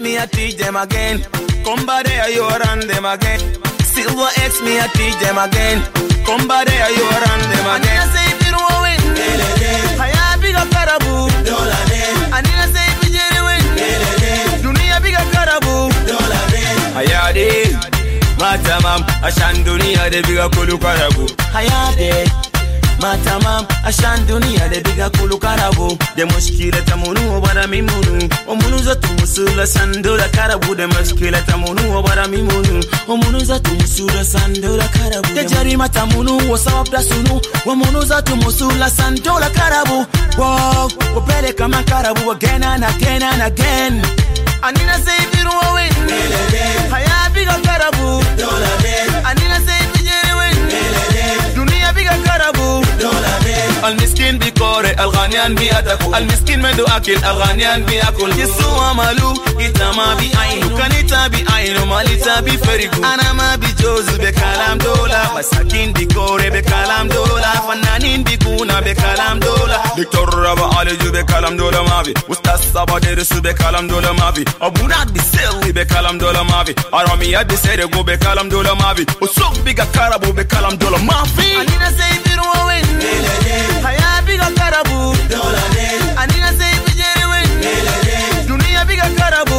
me, I teach them again. Come by there, you run them again. Silver X me, I teach them again. Come by there, you run them again. I say if you don't win, I have bigger karabu. I need to say if you didn't win, dunia bigger karabu. Hayade, matamam, ashan dunia de bigger kulu karabu. Hayade. Matamam, ashan dunia de biga kulu karabu. De mushkila tamunu obara mimunu. Omunu zatu musula sandola karabu. De mushkila tamunu obara mimunu. Omunu zatu musula sandola karabu. De jarima tamunu wasawab da sunu. Omunu zatu musula sandola karabu. Wow, wapele kama karabu again and again and again. Anina say biru win. Haya biga karabu. Anina say bijere win. Dunia biga karabu. المسكين بيكوري الغانيان بيأتكو المسكين مدو أكل الغانيان بيأكل يسوع مالو إتما بيعينو كان إتا بيعينو ماليتا بيفرقو أنا ما بيجوز بكلام دولا مساكين بيكوري بكلام دولا فنانين بيكونا بكلام دولا دكتور ربا عالجو بكلام دولا مافي مستاذ درسو بكلام دولا مافي أبونات بيسيلي بكلام دولا مافي أراميات بيسيرقو بكلام دولا مافي وسوق بيكا كاربو بكلام دولا مافي أنينا سيديرو وين Haya biga karabu, anina say bijere win. Dunia biga karabu,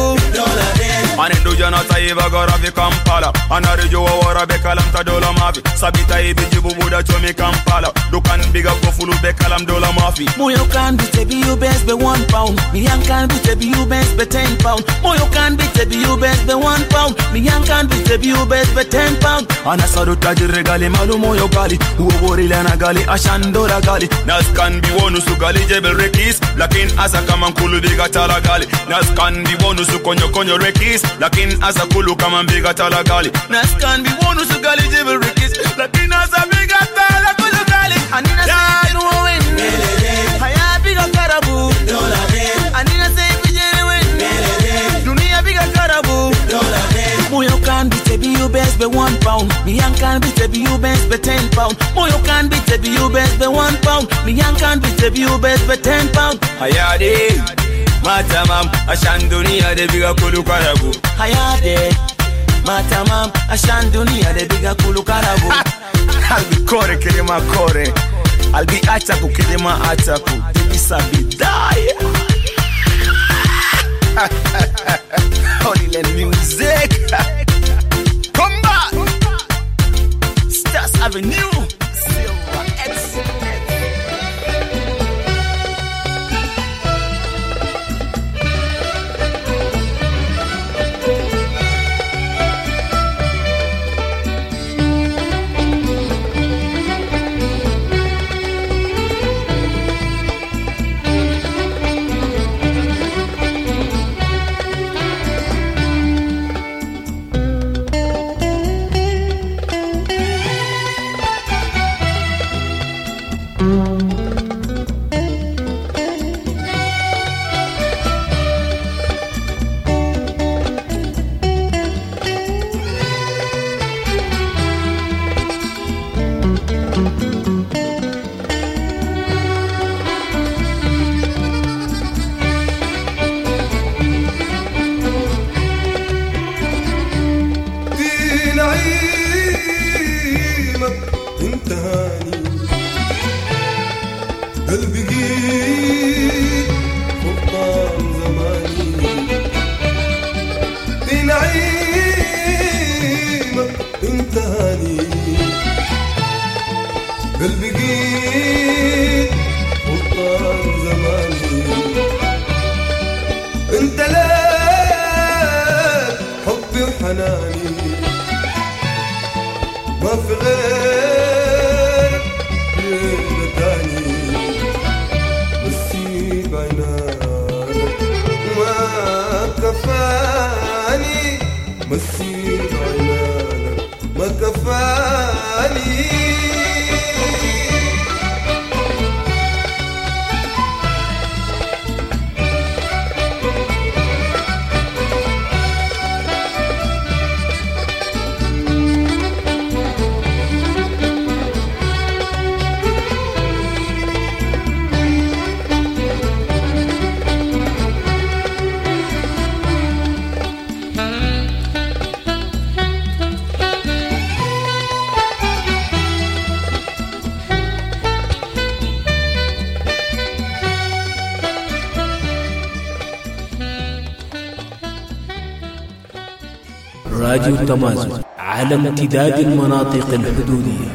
ane dujana taiba garabi Kampala, anarijo wara bekalam ta dola mafi. Sabita ibi jibu buda chomi Kampala, dukan biga kofulu bekalam dola mafi. Moyo can be tebi you best be one pound, miyan can be tebi you best be ten pound. Moyo can be tebi you best be one pound, miyan can be tebi you best be ten pound. Ana saru tajir gali malu moyo gali, uwori lana gali ashan dola gali. Nas kan bi wonu su gali jebel rekis, lakin asa kama nkulu biga tala gali. Nas kan bi wonu su konyo konyo rekis, lakin asa kulu kama biga tala gali. Nas kan bi wonu su gali jebel rekis, lakin asa biga tala kulu gali. Anina say biru win, haya biga karabu. Anina say bijere win, dunia biga karabu. Moyo can be tebi you best be one pound, miyan can be tebi you best be ten pound. Moyo can be tebi you best be one pound, miyan can be tebi you best be ten pound. Hayade, matamam, ashan dunia de biga kulu karabu. Hayade, matamam, ashan dunia de biga kulu karabu. Albi kore kilima kore, albi ataku kilima ataku, tibisa bidaya. Holy land music. Come back. Stars Avenue. Silver X. راديو التمازج على امتداد المناطق الحدودية.